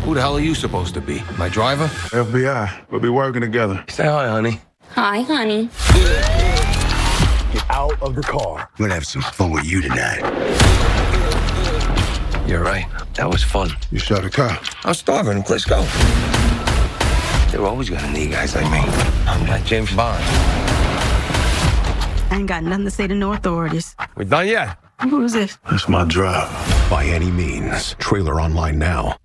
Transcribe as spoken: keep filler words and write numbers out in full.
Who the hell are you supposed to be? My driver? F B I. We'll be working together. Say hi, honey. Hi, honey. Get out of the car. We're gonna have some fun with you tonight. You're right. That was fun. You shot a cop. I was starving. Let's go. They're always gonna need guys like me. I'm like James Bond. I ain't got nothing to say to no authorities. We done yet? Who is it? That's my driver. By any means. Trailer online now.